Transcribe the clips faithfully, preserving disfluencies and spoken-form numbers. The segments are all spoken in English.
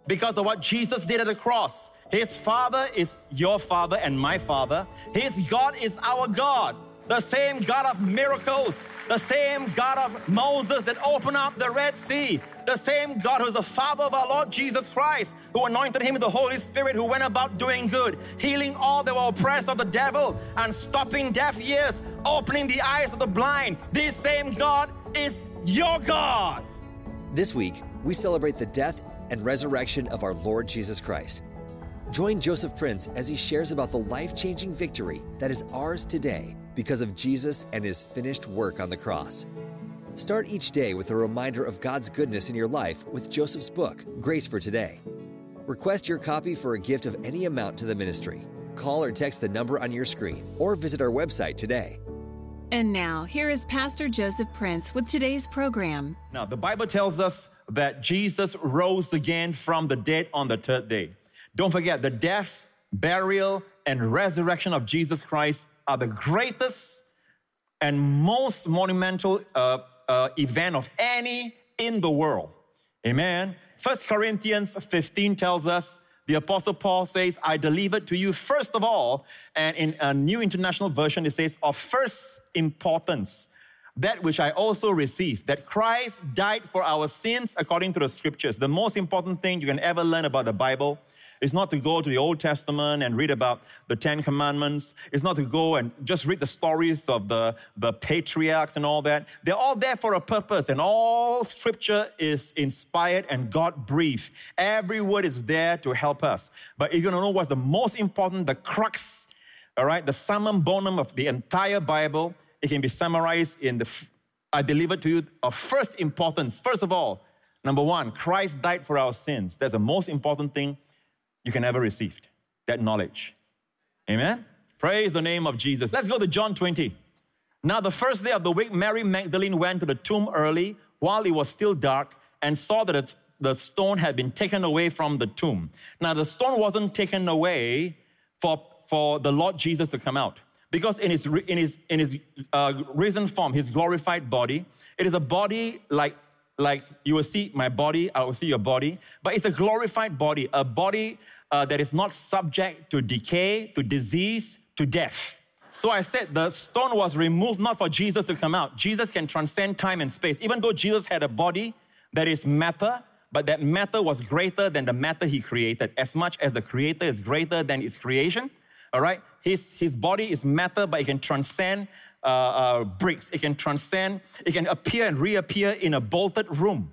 because of what Jesus did at the cross. His Father is your Father and my Father. His God is our God. The same God of miracles, the same God of Moses that opened up the Red Sea, the same God who is the Father of our Lord Jesus Christ, who anointed him with the Holy Spirit, who went about doing good, healing all that were oppressed of the devil and stopping deaf ears, opening the eyes of the blind. This same God is your God. This week, we celebrate the death and resurrection of our Lord Jesus Christ. Join Joseph Prince as he shares about the life-changing victory that is ours today because of Jesus and his finished work on the cross. Start each day with a reminder of God's goodness in your life with Joseph's book, Grace for Today. Request your copy for a gift of any amount to the ministry. Call or text the number on your screen or visit our website today. And now, here is Pastor Joseph Prince with today's program. Now, the Bible tells us that Jesus rose again from the dead on the third day. Don't forget, the death, burial, and resurrection of Jesus Christ are the greatest and most monumental uh, uh, event of any in the world. Amen. First Corinthians fifteen tells us, the Apostle Paul says, I delivered to you first of all, and in a New International Version it says, of first importance, that which I also received, that Christ died for our sins according to the Scriptures. The most important thing you can ever learn about the Bible is not to go to the Old Testament and read about the Ten Commandments. It's not to go and just read the stories of the, the patriarchs and all that. They're all there for a purpose, and all Scripture is inspired and God-breathed. Every word is there to help us. But if you don't know what's the most important, the crux, all right, the summum bonum of the entire Bible, it can be summarized in the, I delivered to you of first importance. First of all, number one, Christ died for our sins. That's the most important thing you can ever receive, that knowledge. Amen? Praise the name of Jesus. Let's go to John twenty. Now, the first day of the week, Mary Magdalene went to the tomb early while it was still dark and saw that the stone had been taken away from the tomb. Now, the stone wasn't taken away for, for the Lord Jesus to come out, because in his, in his, in his uh, risen form, his glorified body, it is a body like, like you will see my body, I will see your body, but it's a glorified body, a body Uh, that is not subject to decay, to disease, to death. So I said the stone was removed not for Jesus to come out. Jesus can transcend time and space. Even though Jesus had a body that is matter, but that matter was greater than the matter he created. As much as the creator is greater than his creation, all right? His, his body is matter, but it can transcend uh, uh, bricks. It can transcend, it can appear and reappear in a bolted room.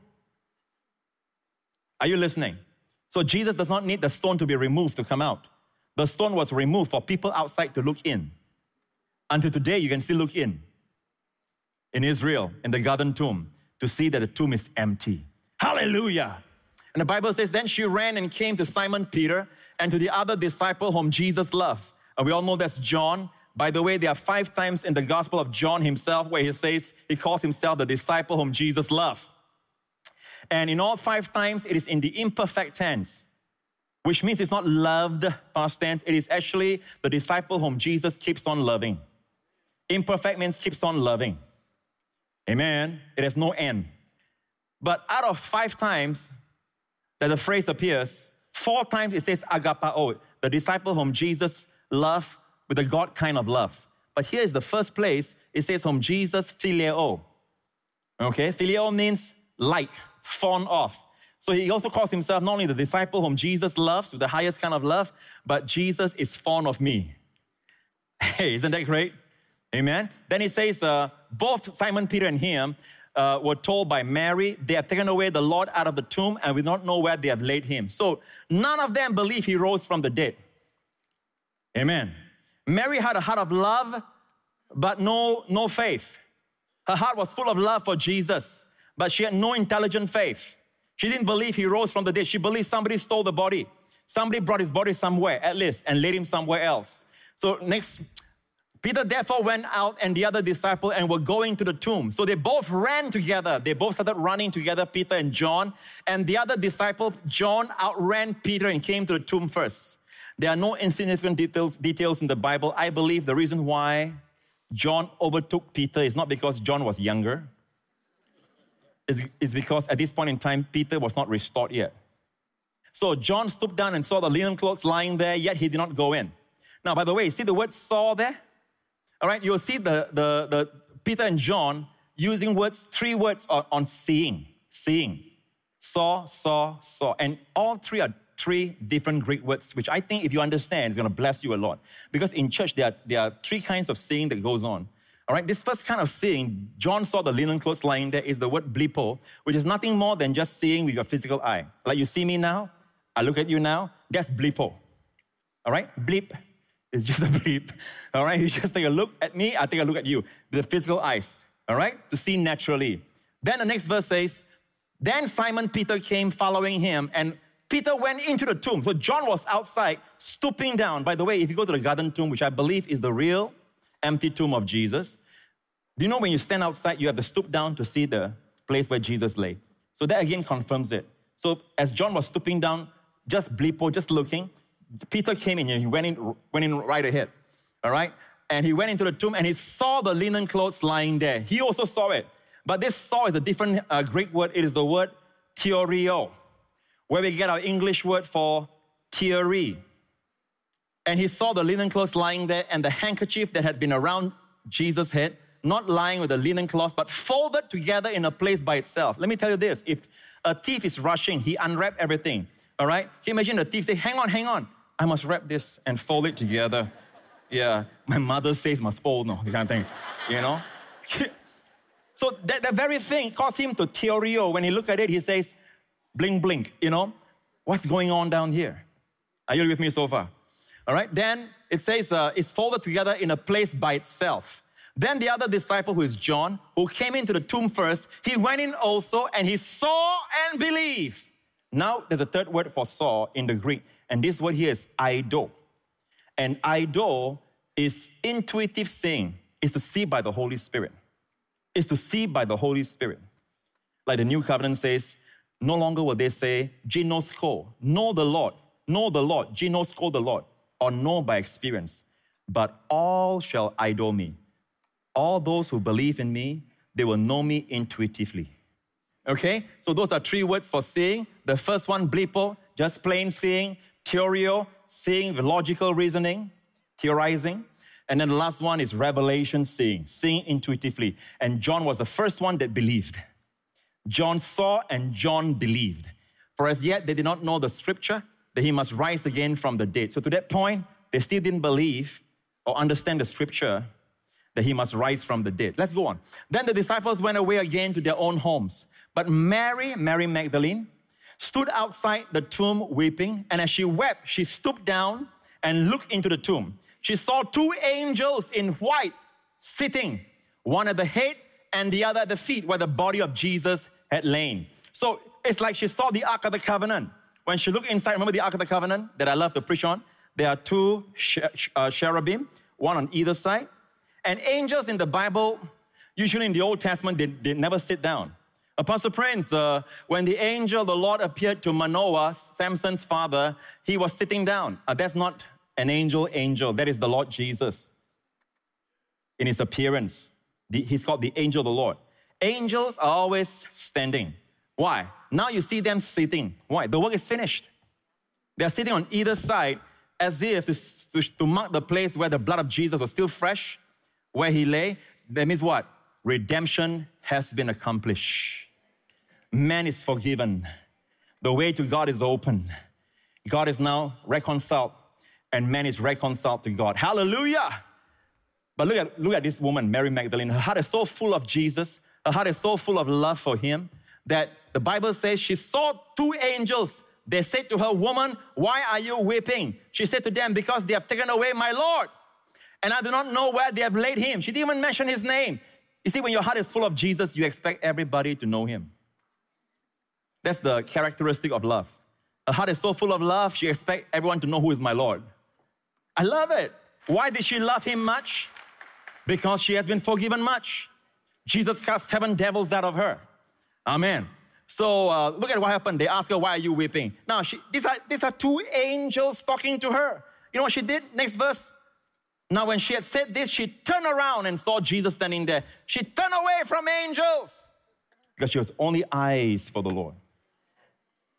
Are you listening? So Jesus does not need the stone to be removed to come out. The stone was removed for people outside to look in. Until today, you can still look in. In Israel, in the garden tomb, to see that the tomb is empty. Hallelujah! And the Bible says, then she ran and came to Simon Peter and to the other disciple whom Jesus loved. And we all know that's John. By the way, there are five times in the Gospel of John himself where he says, he calls himself the disciple whom Jesus loved. And in all five times, it is in the imperfect tense, which means it's not loved, past tense. It is actually the disciple whom Jesus keeps on loving. Imperfect means keeps on loving. Amen. It has no end. But out of five times that the phrase appears, four times it says agapao, the disciple whom Jesus loved with a God kind of love. But here is the first place, it says whom Jesus phileo. Okay, phileo means like, fond of. So he also calls himself not only the disciple whom Jesus loves with the highest kind of love, but Jesus is fond of me. Hey, isn't that great? Amen. Then he says, uh, both Simon Peter and him uh, were told by Mary, they have taken away the Lord out of the tomb and we don't know where they have laid him. So none of them believe he rose from the dead. Amen. Mary had a heart of love, but no, no faith. Her heart was full of love for Jesus, but she had no intelligent faith. She didn't believe he rose from the dead. She believed somebody stole the body. Somebody brought his body somewhere, at least, and laid him somewhere else. So next, Peter therefore went out and the other disciple and were going to the tomb. So they both ran together. They both started running together, Peter and John. And the other disciple, John, outran Peter and came to the tomb first. There are no insignificant details, details in the Bible. I believe the reason why John overtook Peter is not because John was younger. It's, it's because at this point in time, Peter was not restored yet. So John stooped down and saw the linen clothes lying there, yet he did not go in. Now, by the way, see the word saw there? All right, you'll see the, the, the Peter and John using words, three words on, on seeing, seeing. Saw, saw, saw. And all three are three different Greek words, which I think if you understand, is going to bless you a lot. Because in church, there are, there are three kinds of seeing that goes on. All right, this first kind of seeing, John saw the linen clothes lying there, is the word blepo, which is nothing more than just seeing with your physical eye. Like you see me now, I look at you now, that's blepo. All right, bleep is just a bleep. All right, you just take a look at me, I take a look at you with the physical eyes. All right, to see naturally. Then the next verse says, then Simon Peter came following him, and Peter went into the tomb. So John was outside, stooping down. By the way, if you go to the garden tomb, which I believe is the real empty tomb of Jesus, do you know when you stand outside, you have to stoop down to see the place where Jesus lay? So that again confirms it. So as John was stooping down, just bleepo, just looking, Peter came in and he went in, went in right ahead. All right? And he went into the tomb and he saw the linen clothes lying there. He also saw it. But this saw is a different uh, Greek word. It is the word theorio, where we get our English word for theory. And he saw the linen clothes lying there and the handkerchief that had been around Jesus' head, not lying with the linen cloth, but folded together in a place by itself. Let me tell you this. If a thief is rushing, he unwrapped everything. All right? Can you imagine the thief say, hang on, hang on. I must wrap this and fold it together. Yeah, my mother says must fold, no, you can't think, you know? So that, that very thing caused him to theorio. When he looked at it, he says, blink, blink, you know? What's going on down here? Are you with me so far? All right, then it says uh, it's folded together in a place by itself. Then the other disciple, who is John, who came into the tomb first, he went in also and he saw and believed. Now, there's a third word for saw in the Greek, and this word here is eido. And eido is intuitive seeing, is to see by the Holy Spirit. Is to see by the Holy Spirit. Like the New Covenant says, no longer will they say, ginosko, know the Lord, know the Lord, ginosko the Lord, or know by experience. But all shall eido me. All those who believe in me, they will know me intuitively. Okay? So those are three words for seeing. The first one, blepo, just plain seeing. Theorio, seeing with logical reasoning, theorizing. And then the last one is revelation seeing, seeing intuitively. And John was the first one that believed. John saw and John believed. For as yet they did not know the scripture that he must rise again from the dead. So to that point, they still didn't believe or understand the scripture that he must rise from the dead. Let's go on. Then the disciples went away again to their own homes. But Mary, Mary Magdalene, stood outside the tomb weeping. And as she wept, she stooped down and looked into the tomb. She saw two angels in white sitting, one at the head and the other at the feet where the body of Jesus had lain. So it's like she saw the Ark of the Covenant. When she looked inside, remember the Ark of the Covenant that I love to preach on? There are two uh, cherubim, one on either side. And angels in the Bible, usually in the Old Testament, they, they never sit down. Apostle Prince, uh, when the angel, the Lord appeared to Manoah, Samson's father, he was sitting down. Uh, that's not an angel angel. That is the Lord Jesus. In his appearance, the, he's called the angel of the Lord. Angels are always standing. Why? Now you see them sitting. Why? The work is finished. They're sitting on either side as if to, to, to mark the place where the blood of Jesus was still fresh, where he lay. That means what? Redemption has been accomplished. Man is forgiven. The way to God is open. God is now reconciled, and man is reconciled to God. Hallelujah! But look at, look at this woman, Mary Magdalene. Her heart is so full of Jesus. Her heart is so full of love for him that the Bible says she saw two angels. They said to her, woman, why are you weeping? She said to them, because they have taken away my Lord, and I do not know where they have laid him. She didn't even mention his name. You see, when your heart is full of Jesus, you expect everybody to know him. That's the characteristic of love. Her heart is so full of love, she expects everyone to know who is my Lord. I love it. Why did she love him much? Because she has been forgiven much. Jesus cast seven devils out of her. Amen. So uh, look at what happened. They asked her, why are you weeping? Now, she, these, are, these are two angels talking to her. You know what she did? Next verse. Now, when she had said this, she turned around and saw Jesus standing there. She turned away from angels because she was only eyes for the Lord.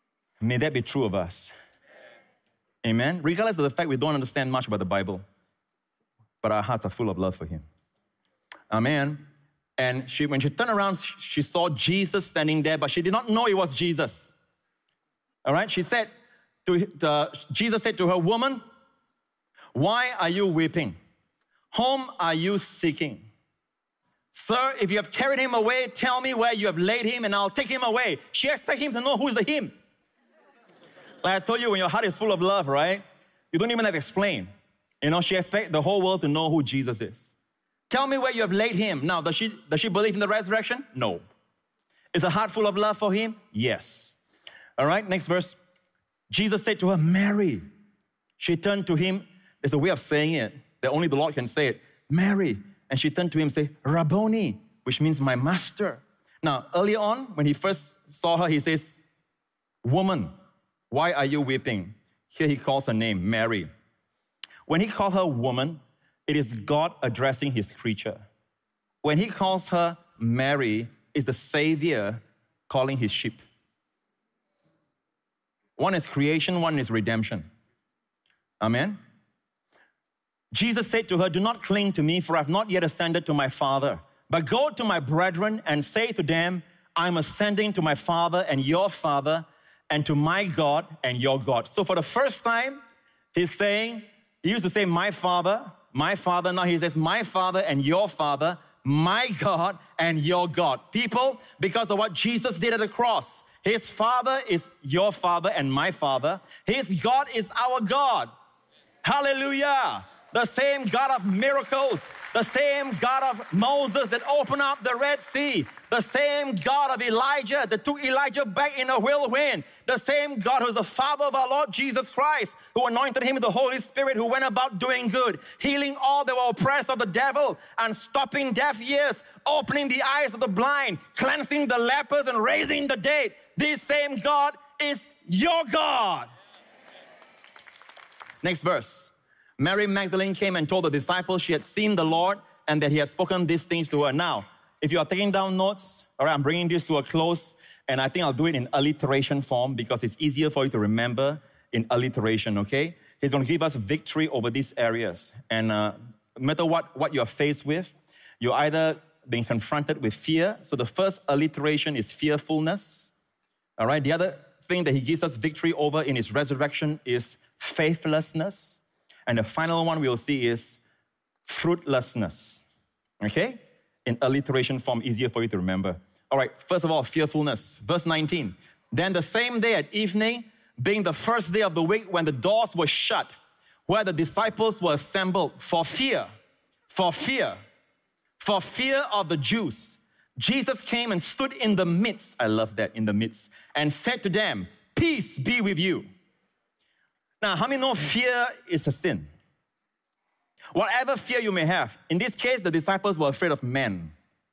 May that be true of us. Amen? Regardless of the fact we don't understand much about the Bible, but our hearts are full of love for Him. Amen? And she, when she turned around, she saw Jesus standing there, but she did not know it was Jesus. All right? She said, to, uh, Jesus said to her, "Woman, why are you weeping? Whom are you seeking? Sir, if you have carried him away, tell me where you have laid him and I'll take him away." She expects him to know who's the him. Like I told you, when your heart is full of love, right? You don't even have to explain. You know, she expects the whole world to know who Jesus is. Tell me where you have laid him. Now, does she, does she believe in the resurrection? No. Is her heart full of love for him? Yes. All right, next verse. Jesus said to her, "Mary." She turned to him. There's a way of saying it that only the Lord can say it. "Mary." And she turned to him and said, "Rabboni," which means my master. Now, earlier on, when he first saw her, he says, "Woman, why are you weeping?" Here he calls her name, Mary. When he called her woman, it is God addressing his creature. When he calls her Mary, it's the Savior calling his sheep. One is creation, one is redemption. Amen? Jesus said to her, "Do not cling to me, for I have not yet ascended to my Father. But go to my brethren and say to them, I'm ascending to my Father and your Father, and to my God and your God." So for the first time, he's saying, he used to say, "My Father, my Father." Now he says, "My Father and your Father, my God and your God." People, because of what Jesus did at the cross, his Father is your Father and my Father. His God is our God. Hallelujah. The same God of miracles, the same God of Moses that opened up the Red Sea, the same God of Elijah that took Elijah back in a whirlwind, the same God who is the Father of our Lord Jesus Christ, who anointed him with the Holy Spirit, who went about doing good, healing all that were oppressed of the devil, and stopping deaf ears, opening the eyes of the blind, cleansing the lepers, and raising the dead. This same God is your God. Next verse. Mary Magdalene came and told the disciples she had seen the Lord and that he had spoken these things to her. Now, if you are taking down notes, all right, I'm bringing this to a close, and I think I'll do it in alliteration form because it's easier for you to remember in alliteration, okay? He's going to give us victory over these areas. And uh, no matter what, what you're faced with, you're either being confronted with fear. So the first alliteration is fearfulness, all right? The other thing that he gives us victory over in his resurrection is faithlessness. And the final one we'll see is fruitlessness, okay? In alliteration form, easier for you to remember. All right, first of all, fearfulness. Verse nineteen. Then the same day at evening, being the first day of the week when the doors were shut, where the disciples were assembled for fear, for fear, for fear of the Jews, Jesus came and stood in the midst, I love that, in the midst, and said to them, "Peace be with you." Now, how many know fear is a sin? Whatever fear you may have. In this case, the disciples were afraid of men.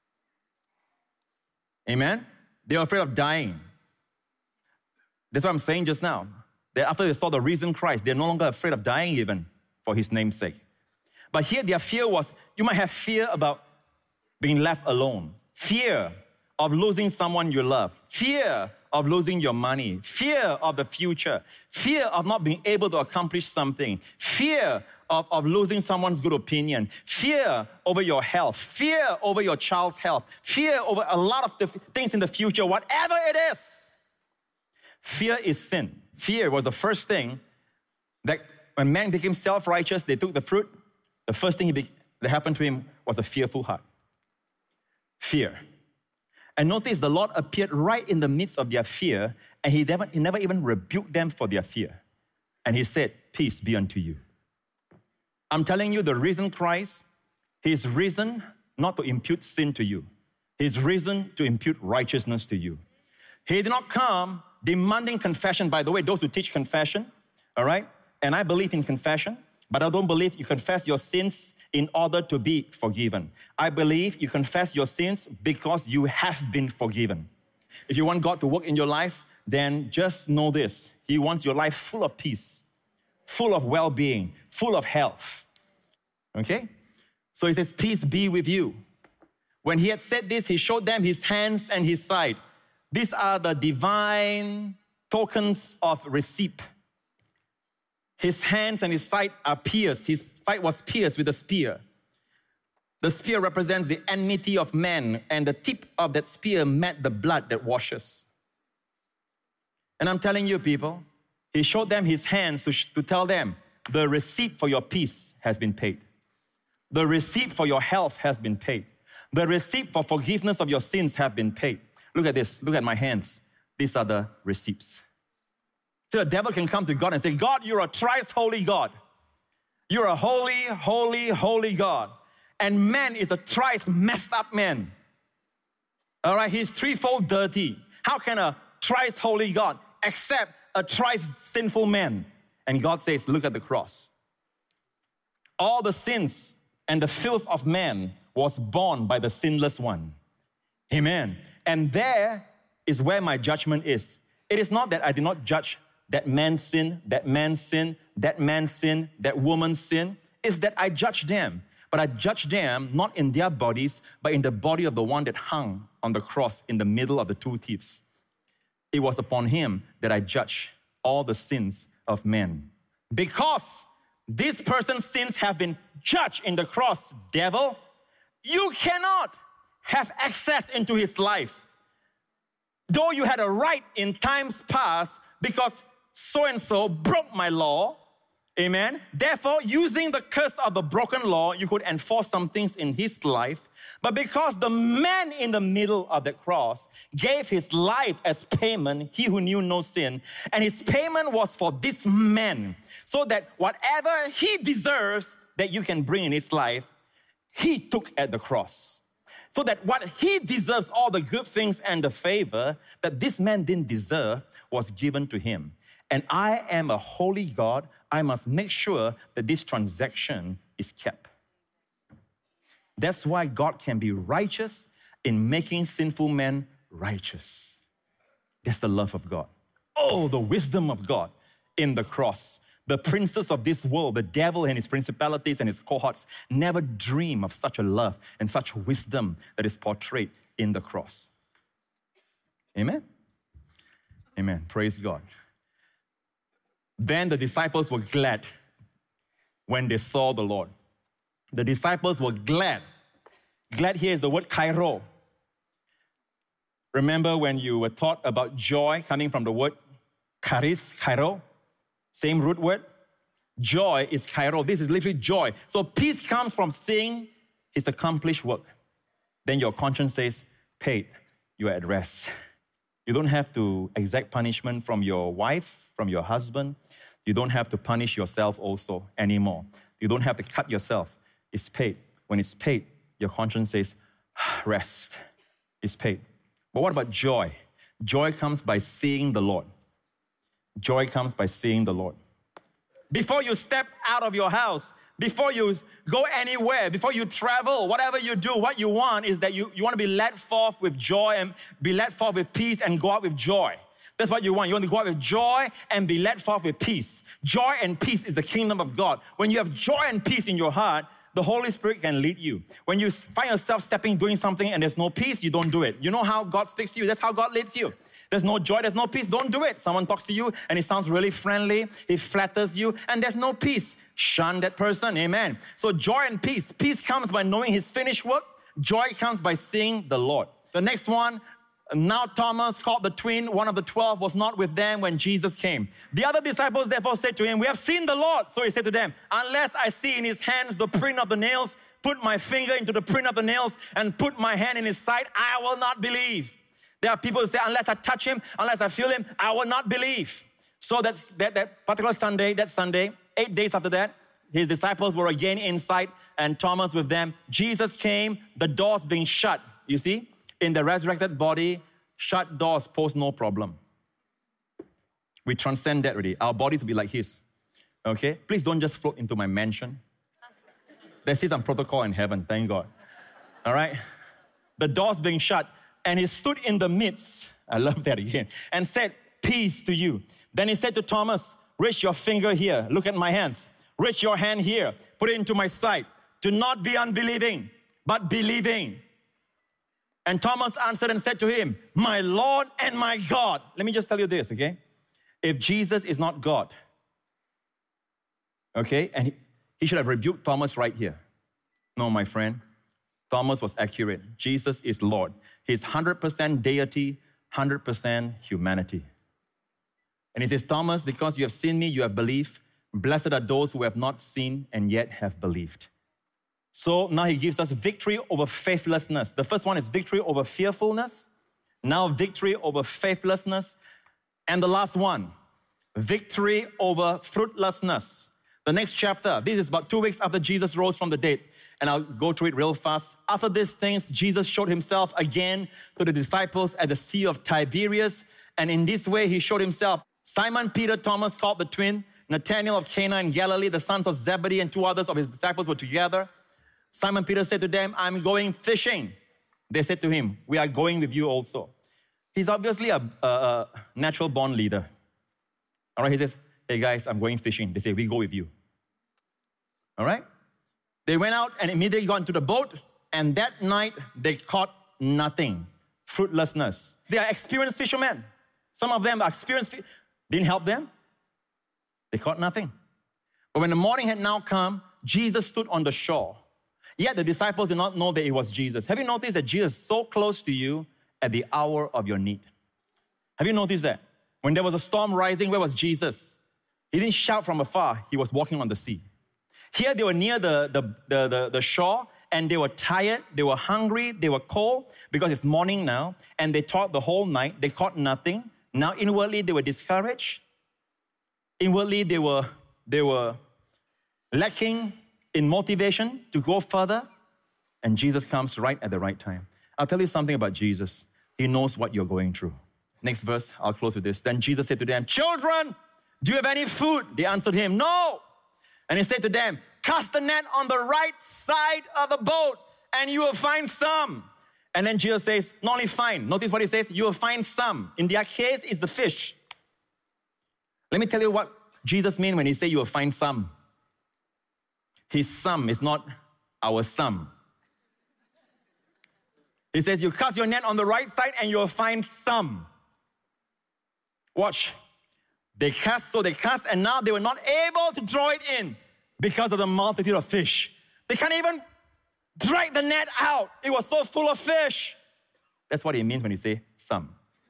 Amen? They were afraid of dying. That's what I'm saying just now. That after they saw the risen Christ, they're no longer afraid of dying even for his name's sake. But here their fear was, you might have fear about being left alone. Fear of losing someone you love. Fear of losing your money, fear of the future, fear of not being able to accomplish something, fear of, of losing someone's good opinion, fear over your health, fear over your child's health, fear over a lot of the things in the future, whatever it is. Fear is sin. Fear was the first thing that when man became self-righteous, they took the fruit. The first thing he be, that happened to him was a fearful heart. Fear. And notice the Lord appeared right in the midst of their fear, and he never, he never even rebuked them for their fear. And he said, "Peace be unto you." I'm telling you, the risen Christ, he's risen not to impute sin to you. He's risen to impute righteousness to you. He did not come demanding confession. By the way, those who teach confession, all right, and I believe in confession, but I don't believe you confess your sins in order to be forgiven. I believe you confess your sins because you have been forgiven. If you want God to work in your life, then just know this. He wants your life full of peace, full of well-being, full of health. Okay? So he says, "Peace be with you." When he had said this, he showed them his hands and his side. These are the divine tokens of receipt. His hands and his side are pierced. His side was pierced with a spear. The spear represents the enmity of man, and the tip of that spear met the blood that washes. And I'm telling you, people, he showed them his hands to, sh- to tell them, the receipt for your peace has been paid. The receipt for your health has been paid. The receipt for forgiveness of your sins have been paid. Look at this. Look at my hands. These are the receipts. So the devil can come to God and say, God, you're a thrice holy God. You're a holy, holy, holy God. And man is a thrice messed up man. All right, he's threefold dirty. How can a thrice holy God accept a thrice sinful man? And God says, look at the cross. All the sins and the filth of man was borne by the sinless one. Amen. And there is where my judgment is. It is not that I did not judge that man's sin, that man's sin, that man's sin, that woman's sin. It's that I judge them. But I judge them not in their bodies, but in the body of the one that hung on the cross in the middle of the two thieves. It was upon him that I judge all the sins of men. Because this person's sins have been judged in the cross, devil, you cannot have access into his life. Though you had a right in times past because so-and-so broke my law, amen. Therefore, using the curse of the broken law, you could enforce some things in his life. But because the man in the middle of the cross gave his life as payment, he who knew no sin, and his payment was for this man, so that whatever he deserves that you can bring in his life, he took at the cross. So that what he deserves, all the good things and the favor that this man didn't deserve, was given to him. And I am a holy God. I must make sure that this transaction is kept. That's why God can be righteous in making sinful men righteous. That's the love of God. Oh, the wisdom of God in the cross. The princes of this world, the devil and his principalities and his cohorts, never dream of such a love and such wisdom that is portrayed in the cross. Amen? Amen. Praise God. Then the disciples were glad when they saw the Lord. The disciples were glad. Glad here is the word kairo. Remember when you were taught about joy coming from the word charis, kairo? Same root word. Joy is kairo. This is literally joy. So peace comes from seeing his accomplished work. Then your conscience says, paid, you are at rest. You don't have to exact punishment from your wife, from your husband. You don't have to punish yourself also anymore. You don't have to cut yourself. It's paid. When it's paid, your conscience says, rest. It's paid. But what about joy? Joy comes by seeing the Lord. Joy comes by seeing the Lord. Before you step out of your house, before you go anywhere, before you travel, whatever you do, what you want is that you, you want to be led forth with joy and be led forth with peace and go out with joy. That's what you want. You want to go out with joy and be led forth with peace. Joy and peace is the kingdom of God. When you have joy and peace in your heart, the Holy Spirit can lead you. When you find yourself stepping, doing something and there's no peace, you don't do it. You know how God speaks to you? That's how God leads you. There's no joy, there's no peace, don't do it. Someone talks to you and he sounds really friendly, he flatters you, and there's no peace. Shun that person, amen. So joy and peace. Peace comes by knowing his finished work. Joy comes by seeing the Lord. The next one, now Thomas, called the twin, one of the twelve, was not with them when Jesus came. The other disciples therefore said to him, we have seen the Lord. So he said to them, unless I see in his hands the print of the nails, put my finger into the print of the nails, and put my hand in his side, I will not believe. There are people who say, unless I touch him, unless I feel him, I will not believe. So that, that, that particular Sunday, that Sunday, eight days after that, his disciples were again inside and Thomas with them. Jesus came, the doors being shut. You see, in the resurrected body, shut doors pose no problem. We transcend that already. Our bodies will be like his. Okay? Please don't just float into my mansion. There's some protocol in heaven, thank God. All right? The doors being shut. And he stood in the midst, I love that again, and said, peace to you. Then he said to Thomas, reach your finger here, look at my hands. Reach your hand here, put it into my side. Do not be unbelieving, but believing. And Thomas answered and said to him, my Lord and my God. Let me just tell you this, okay? if Jesus is not God, okay, and he, he should have rebuked Thomas right here. No, my friend, Thomas was accurate. Jesus is Lord. He's one hundred percent deity, one hundred percent humanity. And he says, Thomas, because you have seen me, you have believed. Blessed are those who have not seen and yet have believed. So now he gives us victory over faithlessness. The first one is victory over fearfulness. Now victory over faithlessness. And the last one, victory over fruitlessness. The next chapter, this is about two weeks after Jesus rose from the dead. And I'll go through it real fast. After these things, Jesus showed himself again to the disciples at the Sea of Tiberias. And in this way, he showed himself. Simon Peter, Thomas called the twin, Nathanael of Cana in Galilee, the sons of Zebedee, and two others of his disciples were together. Simon Peter said to them, I'm going fishing. They said to him, we are going with you also. He's obviously a, a, a natural-born leader. All right, he says, hey guys, I'm going fishing. They say, we go with you. All right? They went out and immediately got into the boat, and that night they caught nothing. Fruitlessness. They are experienced fishermen. Some of them are experienced. Fi- Didn't help them. They caught nothing. But when the morning had now come, Jesus stood on the shore. Yet the disciples did not know that it was Jesus. Have you noticed that Jesus is so close to you at the hour of your need? Have you noticed that? When there was a storm rising, where was Jesus? He didn't shout from afar. He was walking on the sea. Here they were near the, the, the, the, the shore, and they were tired, they were hungry, they were cold, because it's morning now, and they toiled the whole night. They caught nothing. Now inwardly they were discouraged. Inwardly they were, they were lacking in motivation to go further. And Jesus comes right at the right time. I'll tell you something about Jesus. He knows what you're going through. Next verse, I'll close with this. Then Jesus said to them, children, do you have any food? They answered him, no. And he said to them, cast the net on the right side of the boat and you will find some. And then Jesus says, not only find, notice what he says, you will find some. In their case, it's the fish. Let me tell you what Jesus means when he says you will find some. His sum is not our sum. He says, you cast your net on the right side and you'll find some. Watch. They cast, so they cast, and now they were not able to draw it in because of the multitude of fish. They can't even drag the net out. It was so full of fish. That's what he means when he says some.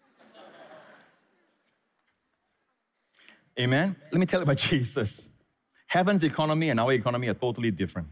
Amen? Let me tell you about Jesus. Heaven's economy and our economy are totally different.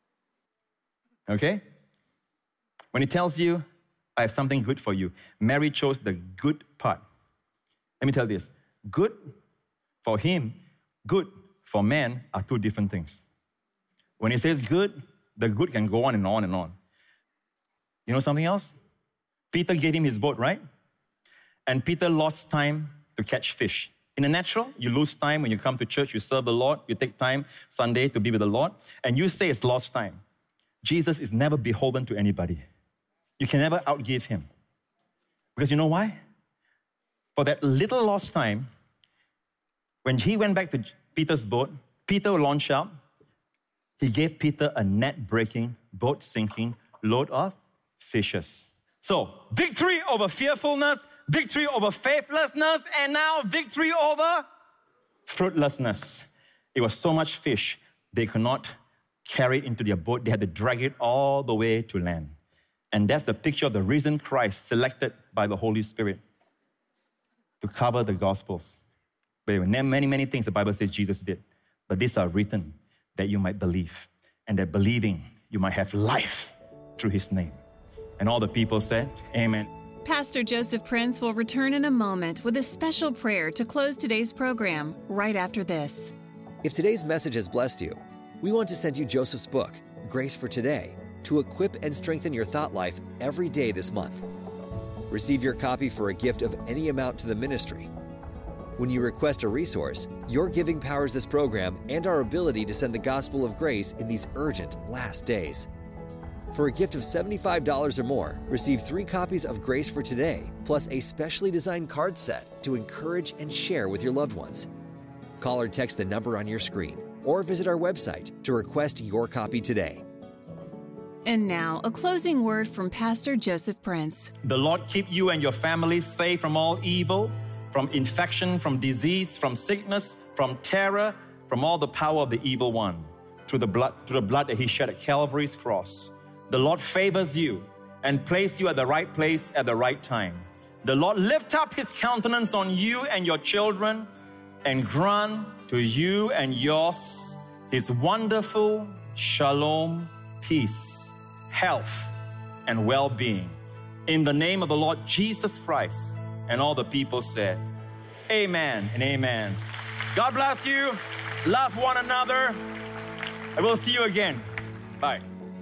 Okay? When he tells you, I have something good for you, Mary chose the good part. Let me tell you this. Good for him, good for man are two different things. When he says good, the good can go on and on and on. You know something else? Peter gave him his boat, right? And Peter lost time to catch fish. In the natural, you lose time when you come to church, you serve the Lord, you take time Sunday to be with the Lord, and you say it's lost time. Jesus is never beholden to anybody. You can never outgive him. Because you know why? For that little lost time, when he went back to Peter's boat, Peter launched out. He gave Peter a net-breaking, boat-sinking load of fishes. So, victory over fearfulness, victory over faithlessness, and now victory over fruitlessness. It was so much fish, they could not carry it into their boat. They had to drag it all the way to land. And that's the picture of the risen Christ selected by the Holy Spirit to cover the Gospels. But there were many, many things the Bible says Jesus did. But these are written that you might believe, and that believing you might have life through his name. And all the people said, amen. Pastor Joseph Prince will return in a moment with a special prayer to close today's program right after this. If today's message has blessed you, we want to send you Joseph's book, Grace for Today, to equip and strengthen your thought life every day this month. Receive your copy for a gift of any amount to the ministry. When you request a resource, your giving powers this program and our ability to send the gospel of grace in these urgent last days. For a gift of seventy-five dollars or more, receive three copies of Grace for Today, plus a specially designed card set to encourage and share with your loved ones. Call or text the number on your screen, or visit our website to request your copy today. And now, a closing word from Pastor Joseph Prince. The Lord keep you and your family safe from all evil. from infection, from disease, from sickness, from terror, from all the power of the evil one, through the blood, through the blood that he shed at Calvary's cross. The Lord favors you and place you at the right place at the right time. The Lord lift up his countenance on you and your children and grant to you and yours his wonderful shalom, peace, health, and well-being. In the name of the Lord Jesus Christ. And all the people said, amen and amen. God bless you. Love one another. I will see you again. Bye.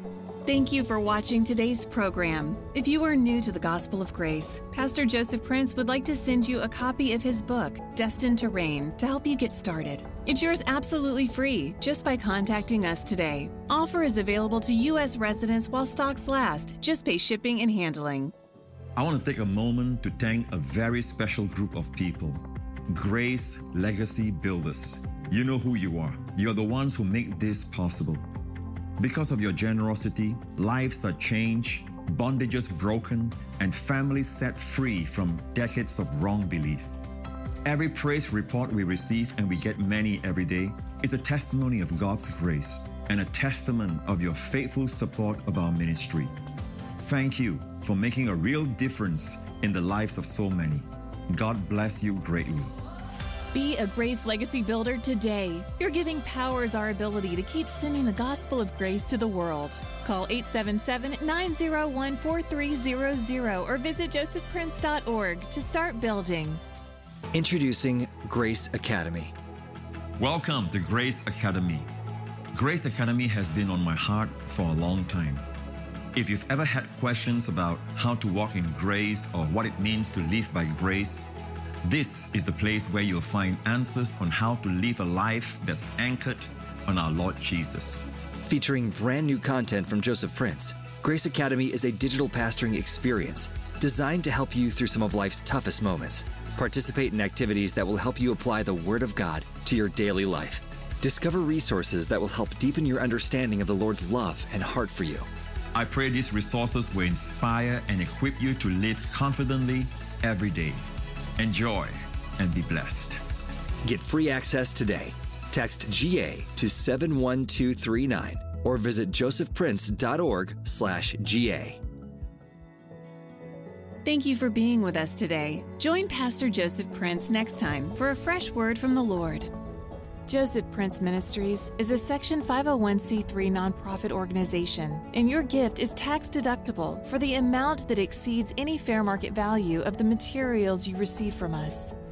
Thank you for watching today's program. If you are new to the Gospel of Grace, Pastor Joseph Prince would like to send you a copy of his book, Destined to Reign, to help you get started. It's yours absolutely free just by contacting us today. Offer is available to U S residents while stocks last. Just pay shipping and handling. I want to take a moment to thank a very special group of people, Grace Legacy Builders. You know who you are. You're the ones who make this possible. Because of your generosity, lives are changed, bondages broken, and families set free from decades of wrong belief. Every praise report we receive, and we get many every day, is a testimony of God's grace and a testament of your faithful support of our ministry. Thank you for making a real difference in the lives of so many. God bless you greatly. Be a Grace Legacy Builder today. Your giving powers our ability to keep sending the gospel of grace to the world. Call eight seven seven, nine zero one, four three zero zero or visit joseph prince dot org to start building. Introducing Grace Academy. Welcome to Grace Academy. Grace Academy has been on my heart for a long time. If you've ever had questions about how to walk in grace or what it means to live by grace, this is the place where you'll find answers on how to live a life that's anchored on our Lord Jesus. Featuring brand new content from Joseph Prince, Grace Academy is a digital pastoring experience designed to help you through some of life's toughest moments. Participate in activities that will help you apply the Word of God to your daily life. Discover resources that will help deepen your understanding of the Lord's love and heart for you. I pray these resources will inspire and equip you to live confidently every day. Enjoy and be blessed. Get free access today. Text G A to seven one two three nine or visit joseph prince dot org slash G A. Thank you for being with us today. Join Pastor Joseph Prince next time for a fresh word from the Lord. Joseph Prince Ministries is a Section five oh one c three nonprofit organization, and your gift is tax deductible for the amount that exceeds any fair market value of the materials you receive from us.